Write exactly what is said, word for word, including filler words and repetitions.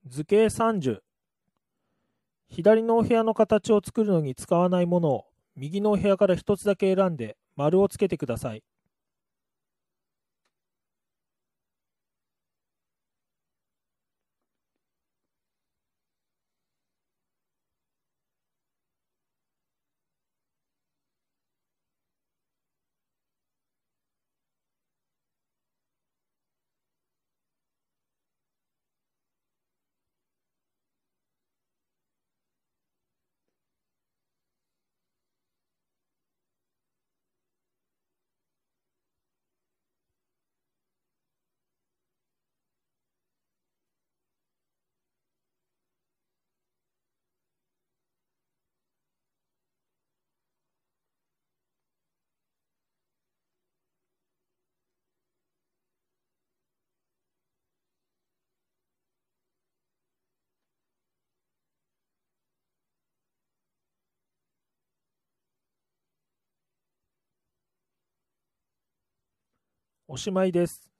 図形さんじゅう。左のお部屋の形を作るのに使わないものを右のお部屋からひとつだけ選んで丸をつけてください。おしまいです。